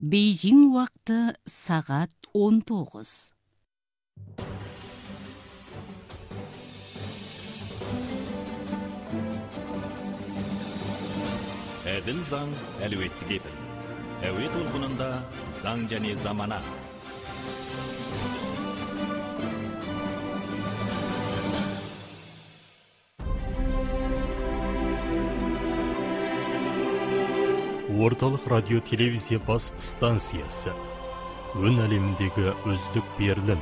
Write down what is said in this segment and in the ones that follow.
Бейжің уақыты сағат 19. Әділ заң әлеуетті кепіл. Әуе толқынында заң және замана. Орталық радио телевизия бас станциясы. Өн әлеміндегі үздік берілім.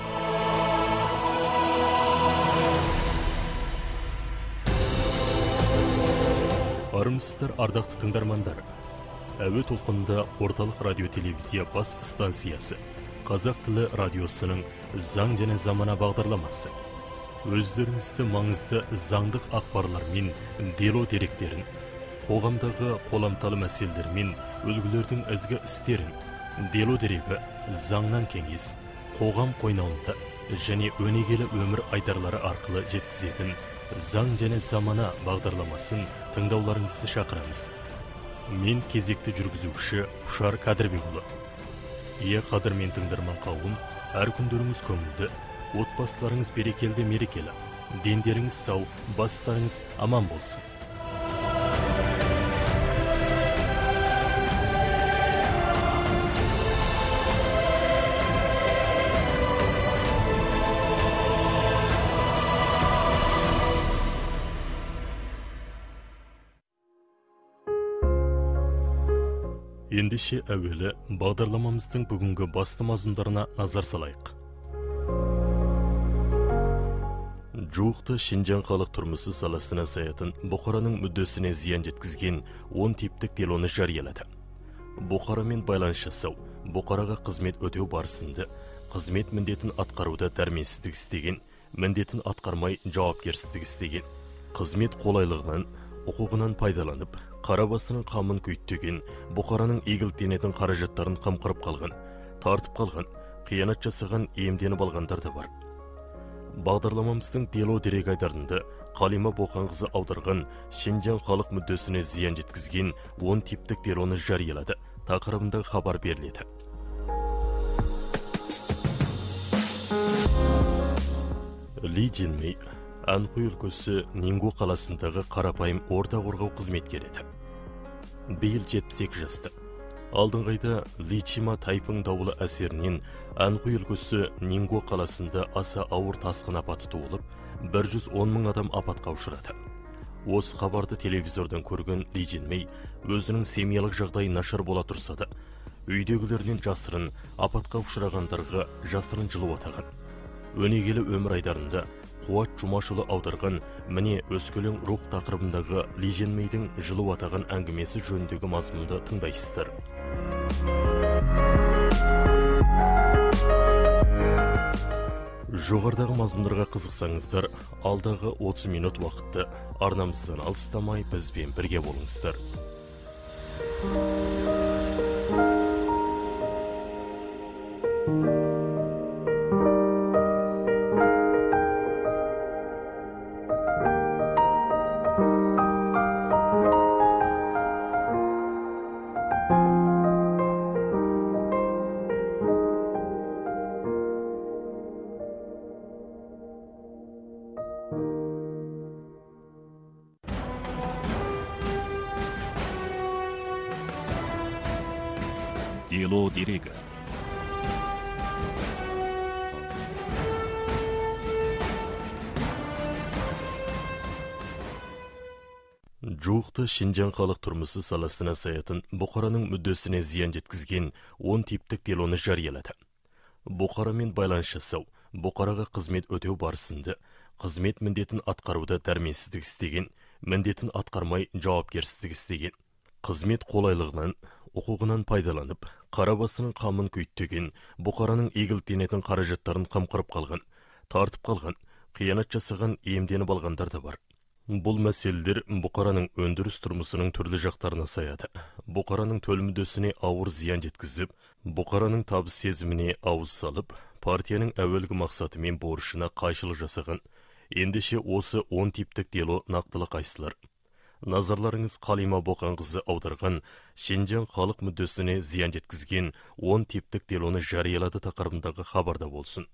Армысыздар, ардақты тыңдармандар. Әуе толқынында орталық радио телевизия бас станциясы. Қазақ тілі радиосының заң және замана бағдарламасы. Өздеріңізді маңызды заңдық ақпарлар мен дело деректерін, қоғамдағы қоламталы мәселелер мен үлгілердің ізгі істерін, дело дерегі, заңнан кеңес, қоғам қойнауында және өнегелі өмір айдарлары арқылы жеткізетін заң және замана бағдарламасын тыңдауларыңызды шақырамыз. Мен кезекті жүргізуші Ұшар Қадырбекұлы. Қадырмен тыңдарман қауым, әр күндеріңіз көңілді, отбасыларыңыз берекелі мерекелі, дендеріңіз сау, бастарыңыз аман болсын. Ендеше әуелі бағдарламамыздың бүгінгі басты мазмұндарына назар салайық. Жуықты Шинжаң халық тұрмысы саласына саятын Бұқараның мүддесіне зиян жеткізген 10 типтік делоны жариялады. Бұқарамен байланыс жасау, Бұқараға қызмет өтеу барысында қызмет міндетін атқаруда дәрменсіздік істеген, міндетін атқармай жауапкерсіздік істеген, қызмет қолайлығынан, құқығынан пайдаланып, қарабасының қамын күйттеген, Бұқараның игіліктенетін қаражаттарын қамқырып қалған, тартып қалған, қиянат жасаған, емденіп алғандар да бар. Бағдарламамыздың дело дерек айдарында Қалима Боқанқызы аударған Шинжаң халық мүддесіне зиян жеткізген 10 типтік делоны жариялады. Тақырыбында хабар беріледі. Ли Джинмей Анхуй өлкесі Нингу қаласындағы қарапайым орта қорғау қызметкері еді. Биыл 72 жасты. Алдыңғайда Личима тайфун дауылы әсерінен Анхуй өлкесі Нингу қаласында аса ауыр тасқын апаты туылып, 110 мың адам апатқа ұшырады. Осы хабарды телевизордан көрген Ли Джинмей өзінің семьялық жағдайы нашар бола тұрса да, үйдегілерінен жасырын апатқа ұшырағандарға жасырын жылу атаған. Өнегелі өмір айдарында Қуат Жұмашұлы аударған міне өскелең рух тақырыбындағы Ли Джинмейдің жылу атаған әңгімесі жөніндегі мазмұнды тыңдайсыздар. Жоғардағы мазмұндарға қызықсаңыздар, алдағы 30 минут уақытты арнамыздан алыстамай бізбен бірге болыңыздар. Дело дерегі. Жуықты Шинжаң халық тұрмысы саласына саятын Бұқараның мүддесіне зиян жеткізген 10 типтік делоны жариялады. Бұқарамен байланыс жасау, Бұқараға қызмет өтеу барысында қызмет міндетін атқаруда дәрменсіздік істеген, міндетін атқармай жауапкерсіздік істеген, қызмет қолайлығынан, құқығынан пайдаланып, қарабасының қамын күйттеген, Бұқараның игіліктенетін қаражаттарын қамқырып қалған, тартып қалған, қиянат жасаған, емденіп алғандар да бар. Бұл мәселелер Бұқараның өндіріс тұрмысының түрлі жақтарына саяды. Бұқараның төл мүддесіне ауыр зиян жеткізіп, Бұқараның табыс сезіміне ауыз салып, партияның әуелгі мақсаты мен борышына қайшылық жасаған. Ендеше осы 10 типтік дело нақтылы қайсылар. Назарларыңыз Қалима Боқанқызы аударған Шинжаң халық мүддесіне зиян жеткізген 10 типтік делоны жариялады тақырыбындағы хабарда болсын.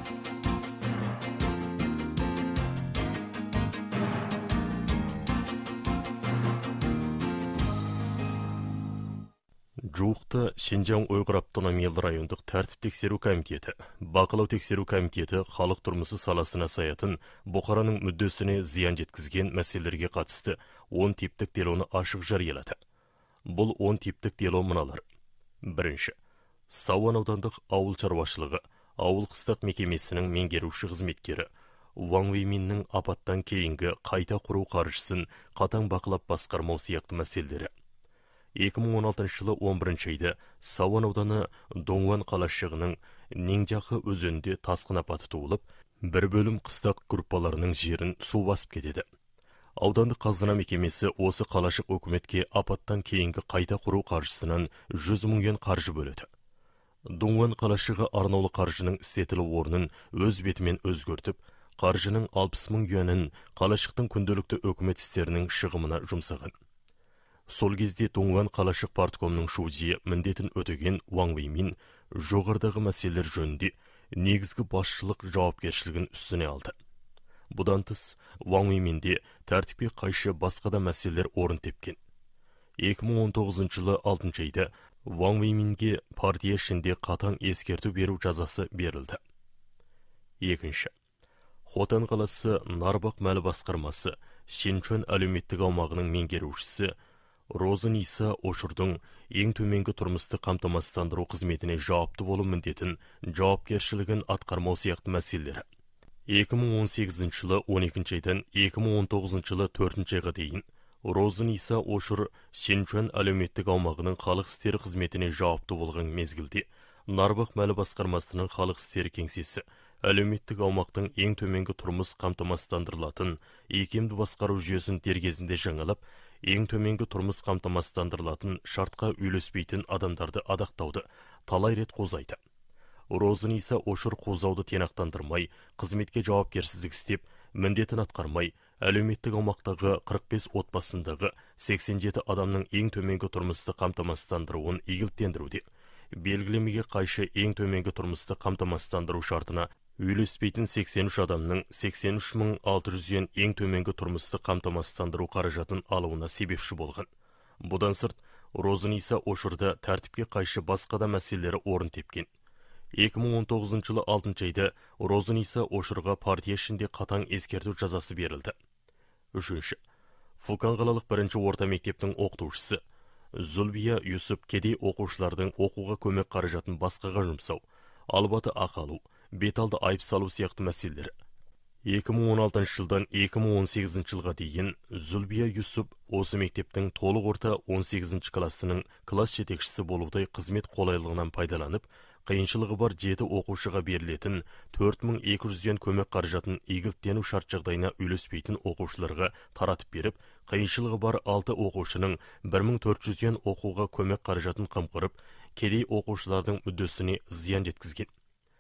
Жуықта Шинжаң Уйғыр автономиялы райондық тәртіп тексеру комитеті, бақылау тексеру комитеті халық тұрмысы саласына саятын Бұқараның мүддесіне зиян жеткізген мәселелерге қатысты 10 типтік делоны ашық жариялады. Бұл 10 типтік дело мыналар. Бірінші. Сауан аудандық ауыл шаруашылығы, ауыл қыстақ мекемесінің меңгеруші қызметкері Ван Вейминнің апаттан кейінгі қайта құру қаржысын қатаң бақылап басқармау сияқты мәселелері. 2016 жылы 11 айда Сауан ауданы Доңуан қалашығының Ниңжақы өзенінде тасқын апаты туылып, бір бөлім қыстақ группаларының жерін су басып кетеді. Аудандық қазына мекемесі осы қалашық өкіметке апаттан кейінгі қайта құру қаржысынан 100 мың юан қаржы бөледі. Доңуан қалашығы арнаулы қаржының істетілі орнын өз бетімен өзгертіп, қаржының 60 мың юанын қалашықтың күнделікті өкімет істерінің шығымына жұмсаған. Сол кезде Доңуан қалашық парткомның шудие міндетін өтеген Ван Веймин жоғарыдағы мәселелер жөнінде негізгі басшылық жауапкершілігін үстіне алды. Бұдан тыс, Ван Вейминде тәртіпке қайшы басқа да мәселелер орын тепкен. 2019 жылы 6 айда Ван Вейминге партия ішінде қатаң ескерту беру жазасы берілді. Екінші. Хотан қаласы Нарбақ мәлі басқармасы Синчуан әлеуметтік аумағының меңгерушісі Розын Иса Ошырдың ең төменгі тұрмысты қамтамасыздандыру қызметіне жауапты болу міндетін жауапкершілігін атқармау сияқты мәселелері. 2018 жылы 12 айдан 2019 жылы 4 айға дейін Розын Иса Ошыр Синчуан әлеуметтік аумағының халық істері қызметіне жауапты болған мезгілде Нарбақ мәлі басқармасының халық істері кеңсесі әлеуметтік аумақтың ең төменгі тұрмыс қамтамасыздандырылатын икемді басқару жүйесін дер кезінде жаңалап, ең төменгі тұрмыс қамтамасыздандырылатын шартқа үйлеспейтін адамдарды адақтауды талай рет қозайды. Розын Иса Ошыр қозауды тиянақтандырмай, қызметке жауапкерсіздік істеп, міндетін атқармай, әлеуметтік аумақтағы 45 отбасындағы 87 адамның ең төменгі тұрмысты қамтамасыздандыруын игіліктендіруде, белгілемеге қайшы ең төменгі тұрмысты қамтамасыздандыру шартына үйлеспейтін 83 адамның 83.600 юан ең төменгі тұрмысты қамтамасыздандыру қаражатын алуына себепші болған. Бұдан сырт, Розын Иса Ошырда тәртіпке қайшы басқа да мәселелері орын тепкен. 2019 жылы 6 айда Розын Иса Ошырға партия ішінде қатаң ескерту жазасы берілді. Үшінші. Фукан қалалық бірінші орта мектептің оқытушысы Зулбия Юсуп кедей оқушылардың оқуға көмек қаражатын басқаға жұмсау, албаты ақалу, беталды айып салу сияқты мәселелері. 2016 жылдан 2018 жылға дейін Зулбия Юсуп осы мектептің толық орта 18 классының класс жетекшісі болудай қызмет қолайлығынан пайдаланып, қиыншылығы бар 7 оқушыға берілетін 4200 юан көмек қаражатын игіліктену шарт жағдайына үйлеспейтін оқушыларға таратып беріп, қиыншылығы бар 6 оқушының 1400 юан оқуға көмек қаражатын қымқырып, кедей оқушылардың мүддесіне зиян жеткізген.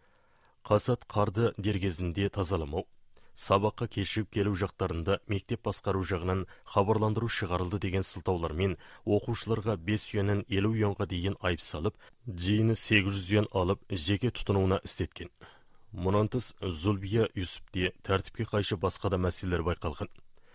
Қасат қарды дер кезінде тазаламау, сабаққа кешігіп келу жақтарында мектеп басқару жағынан хабарландыру шығарылды деген сылтаулармен оқушыларға 5 юаннан 50 юанға дейін айып салып, жиыны 800 юан алып, жеке тұтынуына істеткен. Мұнан тыс, Зулбия Юсупте тәртіпке қайшы басқа да мәселелер байқалған.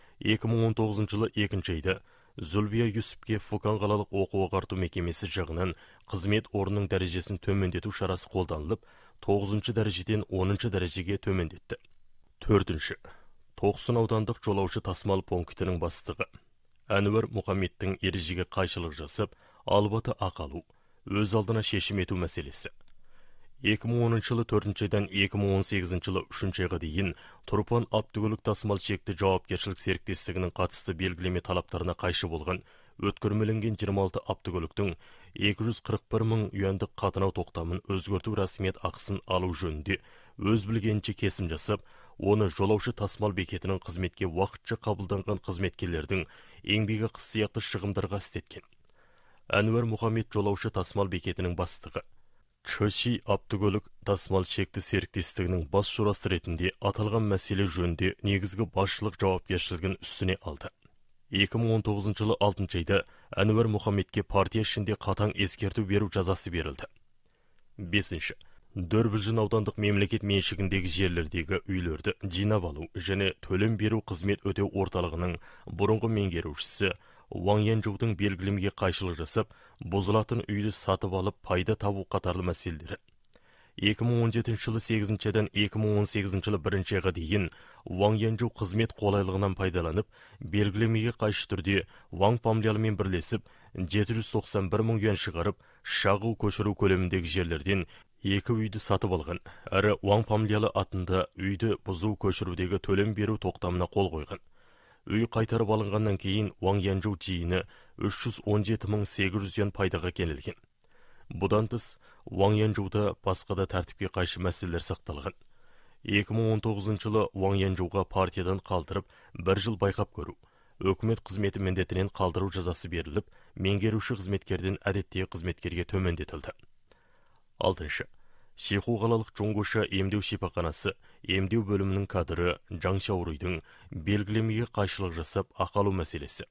2019 жылы 2 айда Зулбия Юсупке Фукан қалалық оқу ағарту мекемесі жағынан қызмет орнының дәрежесін төмендету шарасы қолданылып, 9 дәрежеден 10 дәрежеге төмендетті. 4. Тоқсын аудандық жолаушы тасымал пунктінің бастығы Әнуар Мұхаммедтің ережеге қайшылық жасап, албаты ақалу, өз алдына шешім ету мәселесі. 2010 жылы 4 айдан 2018 жылы 3 айға дейін Тұрпан Аптыгөлік тасымал шекті жауапкершілік серіктестігінің қатысты белгілеме талаптарына қайшы болған өткірмеленген 26 Аптыгөліктің 241 мың юандық қатынау тоқтамын өзгерту рәсімет ақысын алу жөнінде өз білгенінше кесім жасап, оны жолаушы тасымал бекетінің қызметке уақытша қабылданған қызметкерлердің еңбегі қыссияқты шығымдарға істеткен. Әнуар Мұхаммед жолаушы тасымал бекетінің бастығы Чөши Аптыгөлік тасымал шекті серіктестігінің бас журасы ретінде аталған мәселе жөнінде негізгі басшылық жауапкершілігін үстіне алды. 2019 жылы 6 айда Әнуар Мұхаммедке партия ішінде қатаң ескерту беру жазасы берілді. 5. Дөрбілжін аудандық мемлекет меншігіндегі жерлердегі үйлерді жинап алу және төлем беру қызмет өтеу орталығының бұрынғы меңгерушісі Ваң Янжудың белгілемеге қайшылық жасап, бұзылатын үйді сатып алып пайда табу қатарлы мәселелері. 2017 жылы 8-ден 2018 жылы 1 айға дейін Ваң Янжу қызмет қолайлығынан пайдаланып, белгілемеге қайшы түрде Ваң фамилиялымен бірлесіп, 791 мың юан шығарып, шағыл көшіру көлеміндегі жерлерден 2 үйді сатып алған, әрі Ваң фамилиялы атында үйді бұзу көшірудегі төлем беру тоқтамына қол қойған. Үй қайтарып алынғаннан кейін Ваң Янжу жиыны 317.800 юан пайдаға кенілген. Бұдан тыс, Ваң Янжуда басқа да тәртіпке қайшы мәселелер сақталған. 2019 жылы Ваң Янжуға партиядан қалдырып, 1 жыл байқап көру, өкімет қызметі міндетінен қалдыру жазасы беріліп, меңгеруші қызметкерден әдеттегі қызметкерге төмендетілді. 6. Шиху қалалық Чоңгоша емдеу шипаханасы, емдеу бөлімінің кадры Жаң Шаурыйдың белгілемеге қайшылық жасап ақалу мәселесі.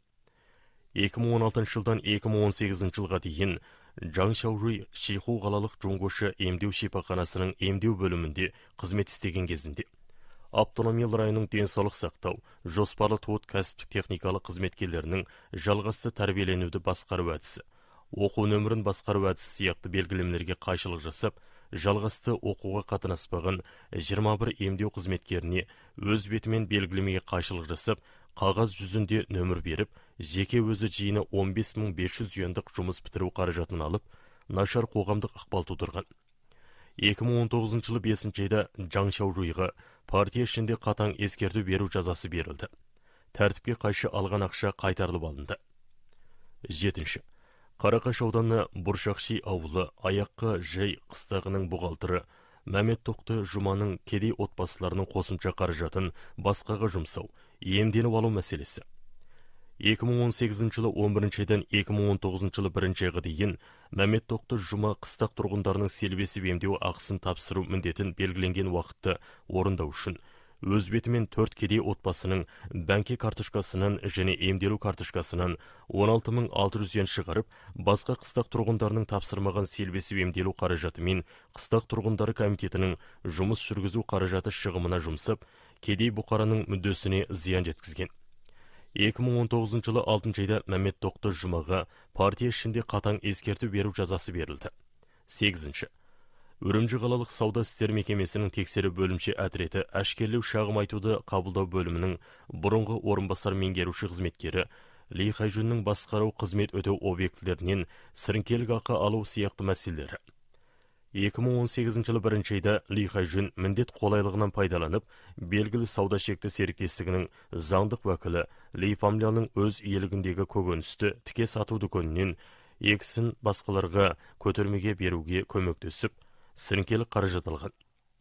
2016 жылдан 2018 жылға дейін Жаң Шаурый Шиху қалалық Чоңгоша емдеу шипаханасының емдеу бөлімінде қызмет істеген кезінде автономиялы районның денсаулық сақтау, жоспарлы тауыт кәсіптік техникалық қызметкерлерінің жалғасты тәрбиеленуді басқару әдісі, оқу нөмірін басқару әдісі сияқты белгілемелерге қайшылық жасап, жалғасты оқуға қатынаспаған 21 емдеу қызметкеріне өз бетімен белгілемеге қайшылық жасап, қағаз жүзінде нөмір беріп, жеке өзі жиыны 15.500 юандық жұмыс бітіру қаражатын алып, нашар қоғамдық ықпал тудырған. 2019 жылы 5 айда Жаң Шаурыйға партия ішінде қатаң ескерту беру жазасы берілді. Тәртіпке қайшы алған ақша қайтарылып алынды. 7. Қарақаш ауданы Бұршақши ауылы аяққа жай қыстағының бұғалтыры Мәмет Тоқты Жұманың кедей отбасыларының қосымша қаражатын басқаға жұмсау, емденіп алу мәселесі. 2018 жылы 11 айдан 2019 жылы 1 айға дейін Мәмет Тоқты Жұма қыстақ тұрғындарының селбесіп емдеу ақысын тапсыру міндетін белгіленген уақытты орындау үшін өз бетімен 4 кедей отбасының бәңке карточкасынан және емделу карточкасынан 16.600 юан шығарып, басқа қыстақ тұрғындарының тапсырмаған селбесіп емделу қаражаты мен қыстақ тұрғындары комитетінің жұмыс жүргізу қаражаты шығымына жұмсап, кедей бұқараның мүддесіне зиян жеткізген. 2019 жылы 6 айда Мәмет Тоқты Жұмаға партия ішінде қатаң ескерту беру жазасы берілді. 8. Үрімжі қалалық сауда істер мекемесінің тексеру бөлімше әдіреті әшкерлеу шағым айтуды қабылдау бөлімінің бұрынғы орынбасар меңгеруші қызметкері Ли Хайжунның басқару қызмет өтеу объектілерінен сіріңкелік ақы алу сияқты мәселелері. 2018 жылы 1 айда Ли Хайжун міндет қолайлығынан пайдаланып, белгілі сауда шекті серіктестігінің заңдық уәкілі Ли фамилияның өз иелігіндегі көкөністі тіке сату дүкенінен екісін басқаларға көтермеге беруге көмектесіп, сіріңкелік қаражат алған.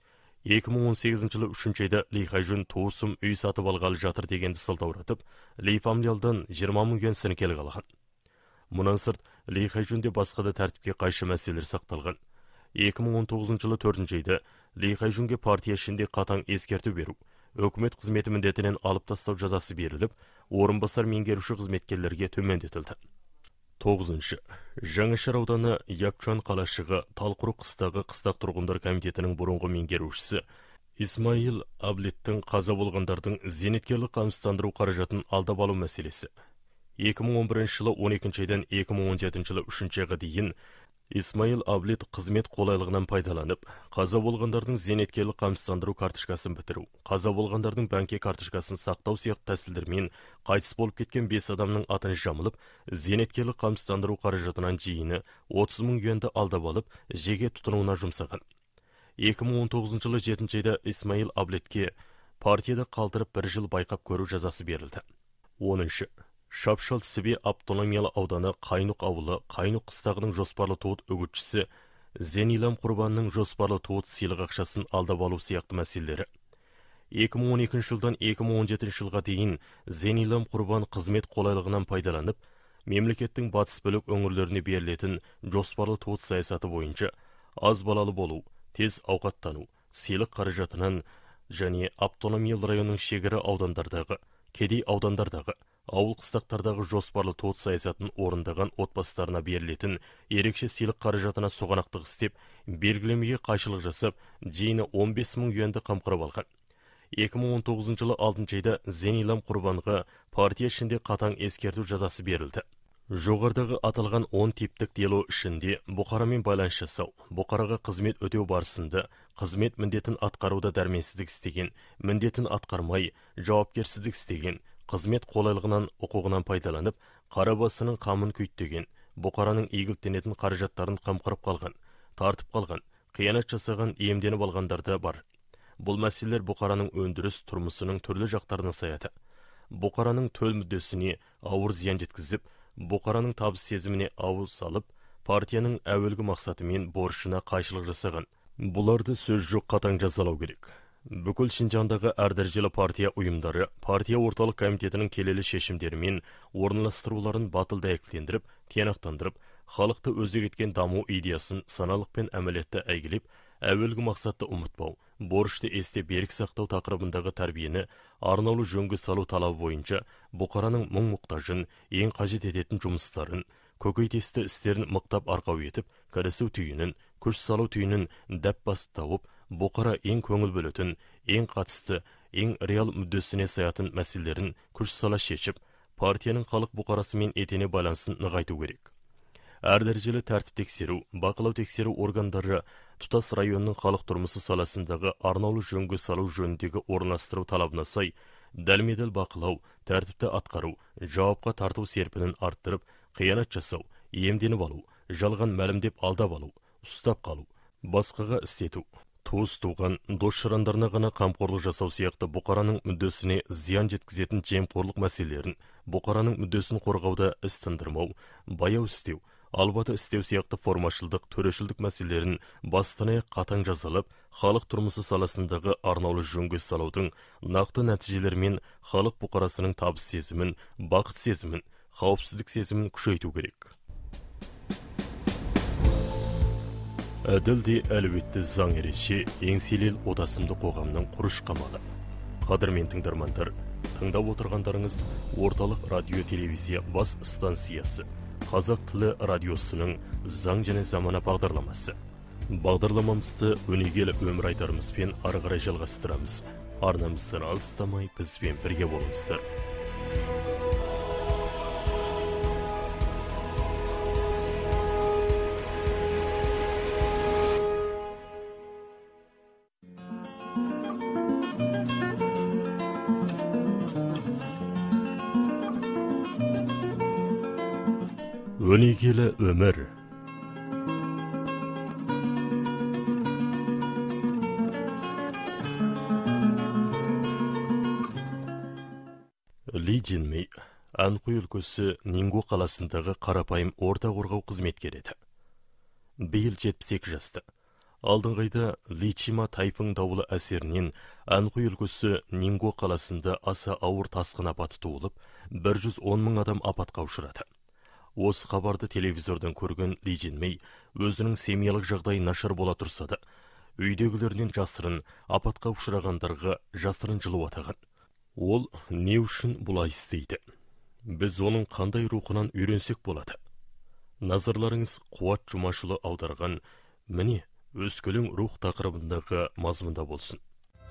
2018 жылы 3 айда Ли Хайжун туысым үй сатып алғалы жатыр дегенді сылтауратып, Ли фамилиядан 20 мың юан сіріңкелік алған. Мұнан сырт, Ли Хайжунде басқа да тәртіпке қайшы мәселелер сақталған. 2019 жылы 4 айда Ли Хайжунге партия ішінде қатаң ескерту беру, өкімет қызметі міндетінен алып тастау жазасы беріліп, орынбасар меңгеруші қызметкерлерге төмендетілді. 9. Жаңашар ауданы Япчуан қалашығы Талқұру қыстағы қыстақ тұрғындар комитетінің бұрынғы меңгерушісі Исмаил Аблеттің қаза болғандардың зейнеткерлік қамсыздандыру қаражатын алдап алу мәселесі. 2011 жылы 12 айдан 2017 жылы 3 айға дейін Исмаил Аблет қызмет қолайлығынан пайдаланып, қаза болғандардың зейнеткерлік қамсыздандыру карточкасын бітіру, қаза болғандардың бәңке карточкасын сақтау сияқты тәсілдермен қайтыс болып кеткен 5 адамның атын жамылып, зейнеткерлік қамсыздандыру қаражатынан жиыны 30 мың юанды алдап алып, жеке тұтынуына жұмсаған. 2019 жылы 7 айда Исмаил Аблетке партияда қалдырып 1 жыл байқап көру жазасы берілді. 10. Шапшал Сібе автономиялы ауданы Қайнұқ ауылы Қайнұқ қыстағының жоспарлы туыт үгітшісі Зенилам Құрбанның жоспарлы туыт сыйлық ақшасын алдап алу сияқты мәселелері. 2012 жылдан 2017 жылға дейін Зенилам Құрбан қызмет қолайлығынан пайдаланып, мемлекеттің батыс бөлік өңірлеріне берілетін жоспарлы туыт саясаты бойынша аз балалы болу, тез ауқаттану, сыйлық қаражатынан және автономиялы районның шекара аудандардағы, кедей аудандардағы, ауыл қыстақтардағы жоспарлы тот саясатын орындаған отбасыларына берілетін ерекше сыйлық қаражатына соғанақтық істеп, белгілемеге қайшылық жасап, дейіні 15 мың юанды қамқырып алған. 2019 жылы 6 айда Зенилам құрбанға партия ішінде қатаң ескерту жазасы берілді. Жоғарыдағы аталған 10 типтік дело ішінде Бұқарамен байланыс жасау, Бұқараға қызмет өтеу барысында қызмет міндетін атқаруда дәрменсіздік істеген, міндетін атқармай жауапкерсіздік істеген, қызмет қолайлығынан құқығынан пайдаланып, қарабасының қамын күйттеген, Бұқараның игіліктенетін қаражаттарын қамқырып қалған, тартып қалған, қиянат жасаған, иемденіп алғандарда бар. Бұл мәселелер Бұқараның өндіріс тұрмысының түрлі жақтарына саяды. Бұқараның төл мүддесіне ауыр зиян жеткізіп, Бұқараның табыс сезіміне ауыр салып, партияның әуелгі мақсаты мен борышына қайшылық жасаған. Бұларды сөз жоқ қатаң жазалау керек. Бүкіл Шинжаңдағы әр дәрежелі партия ұйымдары, партия орталық комитетінің келелі шешімдері мен орналастыруларын батыл дәйектендіріп, тиянақтандырып, халықты өзек еткен даму идеясын саналық пен әмәлетті әйгілеп, әуелгі мақсатты ұмытпау, борышты есте берік сақтау тақырыбындағы тәрбиені арнаулы жөнге салу талабы бойынша Бұқараның мұң-мұқтажын, ең қажет ететін жұмыстарын, көкейтесті істерін мықтап арқау етіп, кірісу түйінін, күш салу түйінін дәп басып тауып, Бұқара ең көңіл бөлетін, ең қатысты, ең реал мүддесіне саятын мәселелерін күш сала шешіп, партияның халық Бұқарасымен етене байланысын нығайту керек. Әр дәрежелі тәртіп тексеру, бақылау тексеру органдары тұтас районның халық тұрмысы саласындағы арнаулы жөнге салу жөніндегі орналастыру талабына сай, дәлме-дәл бақылау, тәртіпті атқару, жауапқа тарту серпінін арттырып, қиянат жасау, иемденіп алу, жалған мәлімдеп алдап алу, ұстап қалу, басқаға істету, туыс туған, дос-жарандарына ғана қамқорлық жасау сияқты Бұқараның мүддесіне зиян жеткізетін жемқорлық мәселелерін, Бұқараның мүддесін қорғауда іс тындырмау, баяу істеу, албаты істеу сияқты формашылдық, төрешілдік мәселелерін бастан-аяқ қатаң жазалап, халық тұрмысы саласындағы арнаулы жөнге салудың нақты нәтижелерімен халық Бұқарасының табыс сезімін, бақыт сезімін, қауіпсіздік сезімін күшейту керек. Әділде әлеуетті заң ереже еңселел отасымды қоғамның құрыш қамалы. Қадірмен тыңдармандар, тыңдап отырғандарыңыз орталық радио телевизия бас станциясы Қазақ тілі радиосының заң және замана бағдарламасы. Бағдарламамызды өнегелі өмір айтарымызбен ары қарай жалғастырамыз. Арнамыздан алыстамай бізбен бірге болыңыздар. Өнегелі өмір. Ли Джинмей, Анхуй өлкесі Нингу қаласындағы қарапайым орта қорғау қызметкері еді. Биыл 72 жасты. Алдыңғы айда Личима тайфун дауылы әсерінен Анхуй өлкесі Нингу қаласында аса ауыр тасқын апаты туылып, 110 мың адам апатқа ұшырады. Осы хабарды телевизордан көрген Ли Джинмей өзінің семьялық жағдайы нашар бола тұрса да, үйдегілерінен жасырын апатқа ұшырағандарға жасырын жылу атаған. Ол не үшін бұлай істейді? Біз оның қандай рухынан үйренсек болады? Назарларыңыз Қуат Жұмашұлы аударған міне өскелең рух тақырыбындағы мазмұнда болсын.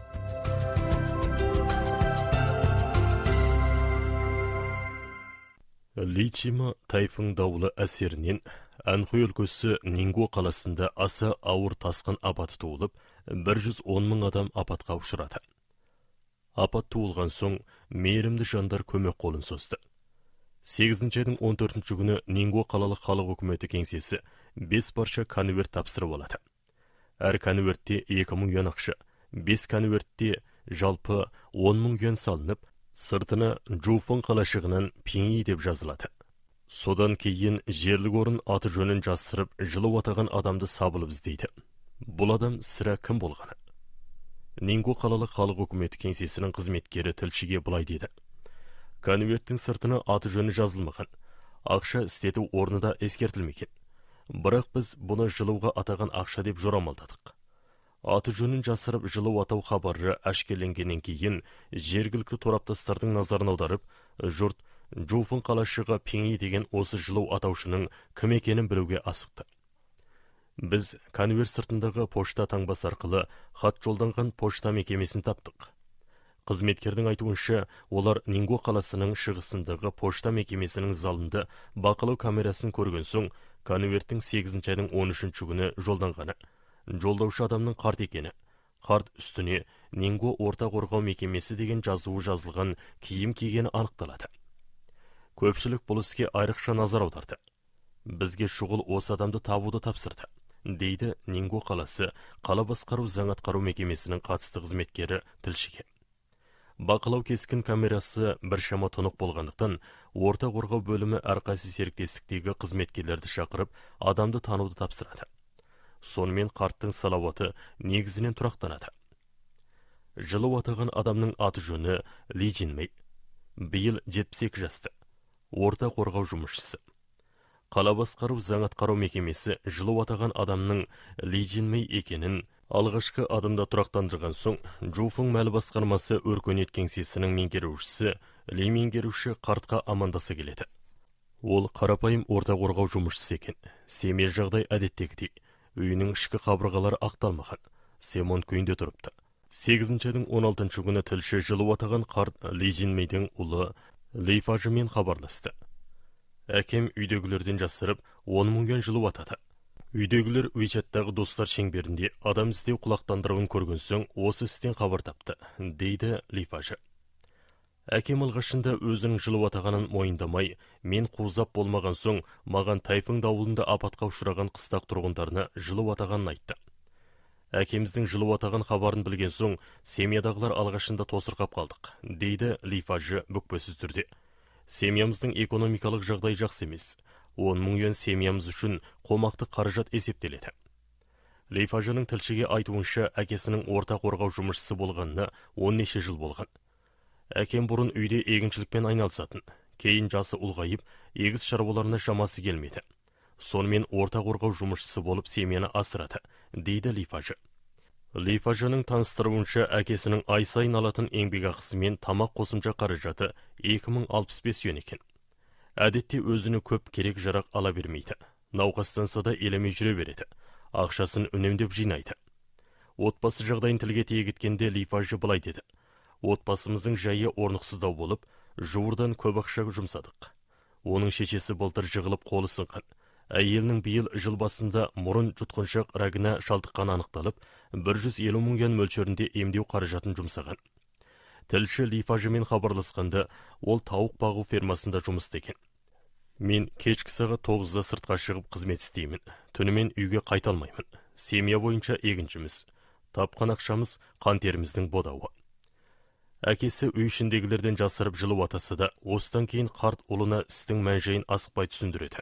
Личима тайфун дауылы әсерінен Анхуй өлкесі Нингу қаласында аса ауыр тасқын апаты туылып, 110 мың адам апатқа ұшырады. Апат туылған соң мейірімді жандар көмек қолын созды. 8 айдың 14 күні Нингу қалалық халық үкіметі кеңсесі 5 парша конверт тапсырып алады. Әр конвертте 2 мың юан ақша, 5 конвертте жалпы 10 мың юан салынып, сыртына Жуфын қалашығынан Пеңи деп жазылады. Содан кейін жерлік орын аты жөнін жасырып, жылы атаған адамды сабылып іздейді. Бұл адам сірә кім болғаны? Нингу қалалық халық үкіметі кеңсесінің қызметкері тілшіге былай деді. Конверттің сыртына аты жөні жазылмаған, ақша істету орны да ескертілмеген. Бірақ біз бұны жылуға атаған ақша деп жорамалдадық. Аты жөнін жасырып жылу атау хабары әшкеленгеннен кейін жергілікті тораптастардың назарын аударып, жұрт Жуфын қалашығы Пеңи деген осы жылу атаушының кім екенін білуге асықты. Біз конверт сыртындағы пошта таңбасы арқылы хат жолданған пошта мекемесін таптық. Қызметкердің айтуынша, олар Нинго қаласының шығысындағы пошта мекемесінің залында бақылау камерасын көрген соң, конверттің 8 айдың 13 күні жолданғаны, жолдаушы адамның қарт екені, қарт үстіне Нинго орта қорғау мекемесі деген жазуы жазылған киім кигені анықталады. Көпшілік бұл іске айрықша назар аударды. Бізге шұғыл осы адамды табуды тапсырды, дейді Нинго қаласы қала басқару заң атқару мекемесінің қатысты қызметкері тілшіге. Бақылау кескін камерасы біршама тұнық болғандықтан, орта қорғау бөлімі әрқайсы серіктестіктегі қызметкерлерді шақырып, адамды тануды тапсырады. Сонымен қарттың салауаты негізінен тұрақтанады. Жылу атаған адамның аты жөні Ли Жинмей. Биыл 72 жасты. Орта қорғау жұмысшысы. Қала басқару заң атқару мекемесі жылу атаған адамның Ли Жинмей екенін алғашқы адамда тұрақтандырған соң, Жуфың мәлі басқармасы өркениет кеңсесінің меңгерушісі Ли меңгеруші қартқа амандаса келеді. Ол қарапайым орта қорғау жұмысшысы екен. Семей жағдай әдеттегідей. Үйінің ішкі қабырғалары ақталмаған. Семон күйінде тұрыпты. 8 айдың 16 күні тілші жылу атаған қарт Ли Жинмейдің ұлы Ли Фажымен хабарласты. Әкем үйдегілерден жасырып, 10 000 жылу атады. Үйдегілер WeChat'тағы достар шеңберінде адам іздеу құлақтандырығын көрген соң осы істен хабар тапты, дейді Ли Фажы. Әкем алғашында өзінің жылу атағанын мойындамай, мен қуызап болмаған соң, маған тайфун дауылында апатқа ұшыраған қыстақ тұрғындарына жылу атағанын айтты. Әкеміздің жылу атаған хабарын білген соң, семьядағылар алғашында тосырқап қалдық, дейді Ли Фажы бүкпесіз түрде. Семьямыздың экономикалық жағдай жақсы емес. 10 000 yuan семьямыз үшін қомақты қаражат есептеледі. Ли Фажының тілшіге айтуынша, әкесінің орта қорғау жұмысшысы болғанына 10 жыл болған. Әкем бұрын үйде егіншілікпен айналысатын. Кейін жасы ұлғайып, егіс шаруаларына шамасы келмеді. Сонымен орта қорғау жұмысшысы болып семьяны асырады, дейді Ли Фажы. Ли Фажының таныстыруынша, әкесінің ай сайын алатын еңбекақысы мен тамақ қосымша қаражаты 2065 yuan екен. Әдетте өзіні көп керек жарақ ала бермейді. Науқастанса да елемей жүре береді. Ақшасын үнемдеп жинайды. Отбасы жағдайын тілге тиек еткенде Ли Фажы былай деді. Отбасымыздың жайы орнықсыздау болып, жуырдан көп ақша жұмсадық. Оның шешесі былтыр жығылып қолы сынған. Әйелінің биыл жыл басында мұрын жұтқыншақ рагына шалдыққаны анықталып, 150 000 yuan мөлшерінде емдеу қаражатын жұмсаған. Тілші Ли Фажымен хабарласқанда, ол тауық бағу фермасында жұмыс істеген. Мен кешкі сағат 9-да сыртқа шығып қызмет істеймін. Түнімен үйге қайта алмаймын. Семья бойынша егіншіміз. Тапқан ақшамыз қантеріміздің бодауы. Әкесі үй ішіндегілерден жасырып жылу атасы да, осыдан кейін қарт ұлына істің мән-жайын асықпай түсіндіреді.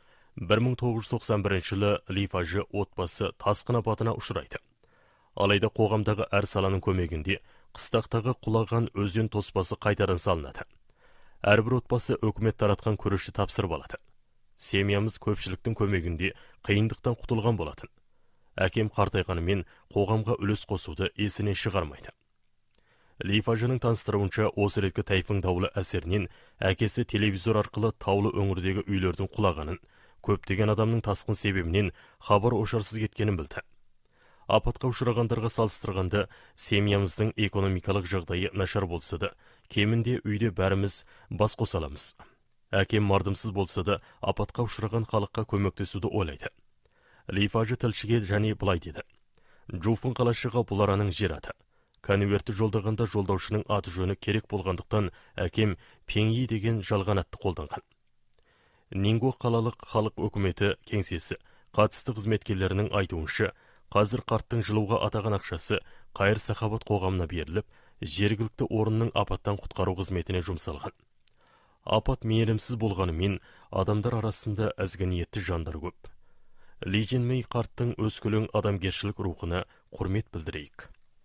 1991 жылы Ли Фажы отбасы тасқын апатына ұшырайды. Алайда қоғамдағы әр саланың көмегінде қыстақтағы құлаған өзен тоспасы қайтадан салынады. Әрбір отбасы өкімет таратқан күрішті тапсырып алады. Семьямыз көпшіліктің көмегінде қиындықтан құтылған болатын. Әкем қартайғанымен қоғамға үлес қосуды есінен шығармайды. Ли Фажының таныстыруынша, осы реткі тайфун дауылы әсерінен әкесі телевизор арқылы таулы өңірдегі үйлердің құлағанын, көптеген адамның тасқын себебінен хабар ошарсыз кеткенін білді. Апатқа ұшырағандарға салыстырғанда, семьямыздың экономикалық жағдайы нашар болса да, кемінде үйде бәріміз бас қосаламыз. Әкем мардымсыз болса да, апатқа ұшыраған халыққа көмектесуді ойлайды. Ли Фажы тілшіге және былай деді. Жуфын қалашығы бұл араның жер аты. Конверті жолдағанда жолдаушының аты жөні керек болғандықтан, әкем Пеңи деген жалған атты қолданған. Нинго қалалық халық өкіметі кеңсесі қатысты қызметкерлерінің айтуынша, қазір қарттың жылуға атаған ақшасы қайыр сахабат қоғамына беріліп, жергілікті орынның апаттан құтқару қызметіне жұмсалған. Апат мейірімсіз болғанымен, адамдар арасында әзгі ниетті жандар көп. Ли Жинмей қарттың өскөлең адамгершілік рухына құрмет білдірейік.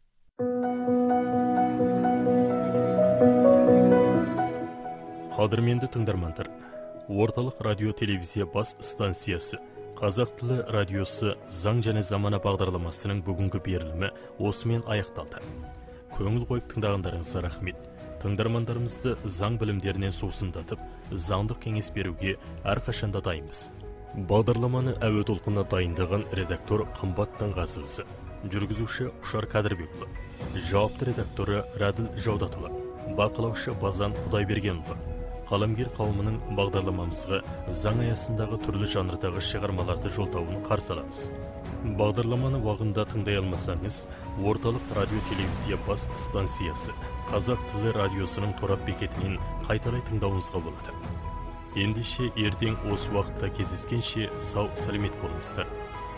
Қадірменді тыңдармандар, орталық радио телевизия бас станциясы Қазақ тілі радиосы заң және замана бағдарламасының бүгінгі берілімі осымен аяқталды. Көңіл қойып тыңдағандарыңызға рахмет. тыңдармандарымызды заң білімдерінен сусындатып, заңдық кеңес беруге әрқашанда дайынбыз. Бағдарламаны әуе толқынына дайындаған редактор Қымбат Таңғазықызы, жүргізуші Ұшар Кәдірбекұлы, жауапты редакторы Рәділ Жаудатұлы, бақылаушы Базан Құдайбергенұлы. Қаламгер қауымының бағдарламамызға заң аясындағы түрлі жанрдағы шығармаларды жолдауын қарсы аламыз. Бағдарламаны уақытында тыңдай алмасаңыз, орталық радио телевизия бас станциясы Қазақ тілі радиосының торап бекетінен қайталай тыңдауыңызға болады. Ендеше ертең осы уақытта кездескенше сау сәлемет болыңыздар.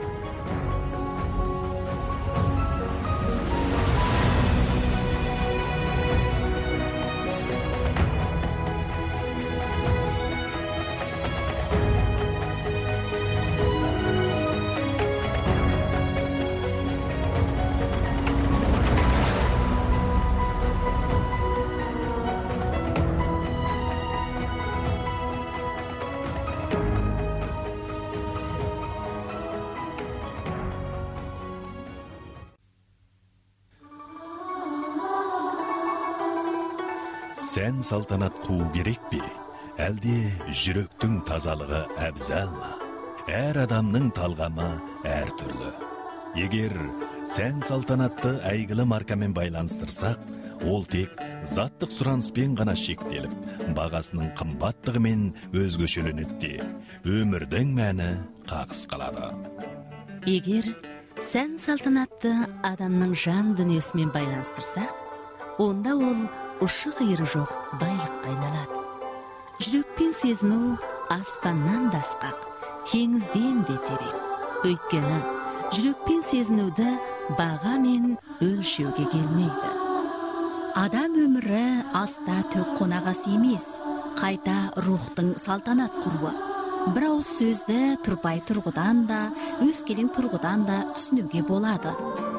Сән салтанат қуу керек пе? Әлде жүректің тазалығы әбзал ма? Әр адамның талғамы әр түрлі. Егер сән салтанатты әйгілі маркамен байланыстырсақ, ол тек заттық сұраныспен ғана шектеліп, бағасының қымбаттығымен өзгешеленеді де, өмірдің мәні қағыс қалады. Егер сән салтанатты адамның жан дүниесімен байланыстырсақ, онда ол ұшы қиыры жоқ байлыққа айналады. Жүрекпен сезіну аспаннан да асқақ, теңізден де терек. Өйткені жүрекпен сезінуді бағамен өлшеуге келмейді. Адам өмірі аста төк қонағасы емес, қайта рухтың салтанат құруы. Бір ауыз сөзді тұрпай тұрғыдан да, өскелең тұрғыдан да түсінуге болады.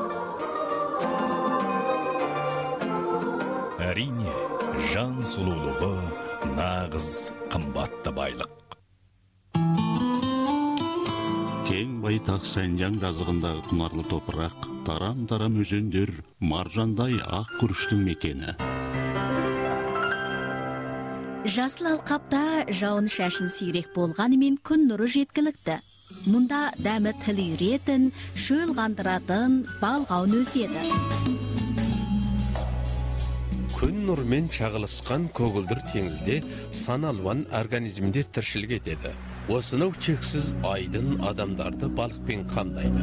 Әрине, жан сұлулығы нағыз қымбатты байлық. Кең байтақ Сәнжан жазығындағы құнарлы топырақ, тарам-тарам өзендер, маржандай ақ күріштің мекені. Жасыл алқапта жауын шашын сирек болғанымен күн нұры жеткілікті. Мұнда дәмі тіл үйретін, шөл қандыратын балғауын өседі. Күн нұрмен шағылысқан көгілдір теңізде сан алуан организмдер тіршілік етеді. Осынау чексіз айдын адамдарды балықпен қамдайды.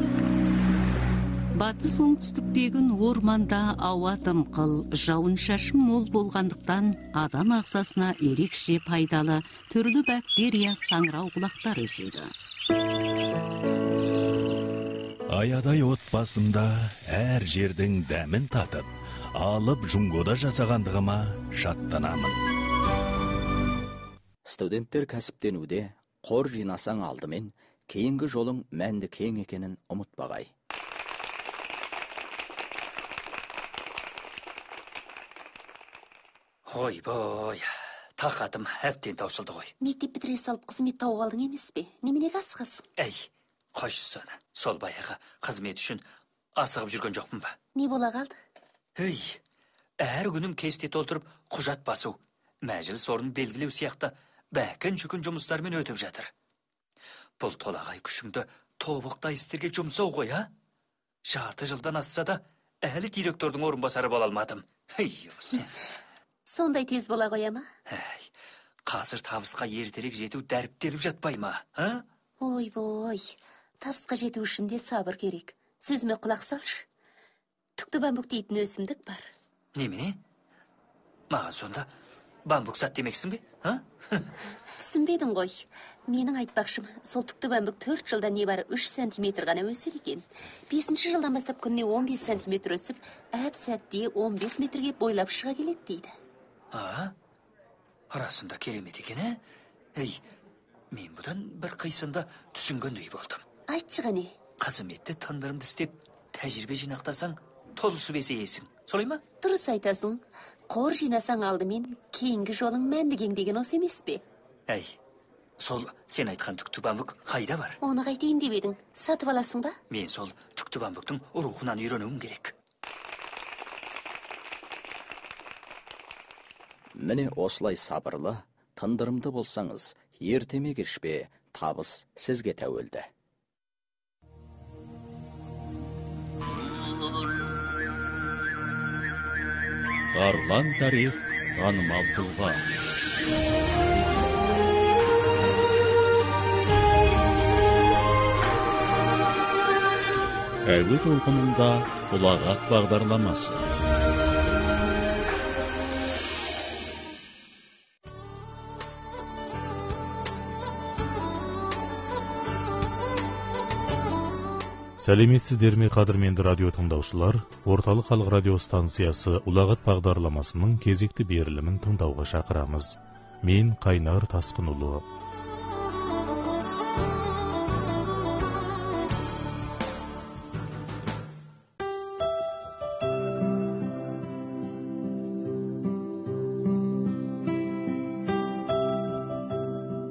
Батыс оңтүстіктегі орманда ауа дымқыл, жауын шашын мол болғандықтан адам ағзасына ерекше пайдалы түрлі бактерия саңырау құлақтар өседі. Аядай отбасымда әр жердің дәмін татып, алып жұңгода жасағандығыма шаттанамын. Студенттер кәсіптенуде қор жинасаң алдымен, кейінгі жолың мәнді кең екенін ұмытпағай. Ой-бой, тақатым әптен таусылды ғой. Мектеп бітіре салып қызмет тауып алдың емес пе? Неменеге асығасың? Әй, қойшысаны, сол баяғы қызмет үшін асығып жүрген жоқпын ба? Не бола қалды? Ей, әр күнім кесте толтырып құжат басу, мәжіліс орнын белгілеу сияқты бәкін-жүкін жұмыстармен өтіп жатыр. Бұл толағай күшіңді тобықтай істерге жұмсау ғой, а? Жарты жылдан асса да, әлі директордың орынбасары бола алмадым. Ей, сондай тез бола қоя ма? Әй, қазір табысқа ертерек жету дәріптеліп жатпай ма, а? Ой-бой, табысқа жету үшін де сабыр керек. Сөзіме құлақ салшы. Түкті бамбук дейтін өсімдік бар. Немене? Маған сонда бамбук сат демексің бе? Түсінбедің ғой. Менің айтпақшым, сол түкті бамбук 4 жылда не бары 3 сантиметр ғана өседі екен. 5-ші жылдан бастап күніне 15 сантиметр өсіп, әп сәтте 15 метрге бойлап шыға келеді дейді. Арасында керемет екен, ә? Ей, мен бұдан бір қисында түсінгендей болдым. Айтшы ғане. Қызметті тындырымды істеп, тәжірибе жинақтасаң, толысы бесейесің. Солай ма? Дұрыс айтасың. Қор жинасаң алдымен, кейінгі жолың мәнді кең деген осы емес пе? Әй, сол сен айтқан түкті бамбук қайда бар? Оны қайтейін деп едің, сатып аласың ба? Мен сол түкті бамбуктың рухынан үйренуім керек. міне осылай сабырлы, тындырымды болсаңыз, ертеме кешпе табыс сізге тәуелді. Тарлан тарих танымал тұлға. Әуе толқынында ұлағат бағдарламасы. Сәлеметсіздер ме, қадірменді радио тыңдаушылар? Орталық халық радио станциясы ұлағат бағдарламасының кезекті берілімін тыңдауға шақырамыз. Мен Қайнар Тасқынұлы.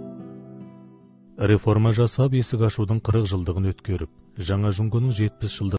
Реформа жасап, есік ашудың 40 жылдығын өткеріп, жаңа жұңгының 70 жылдығы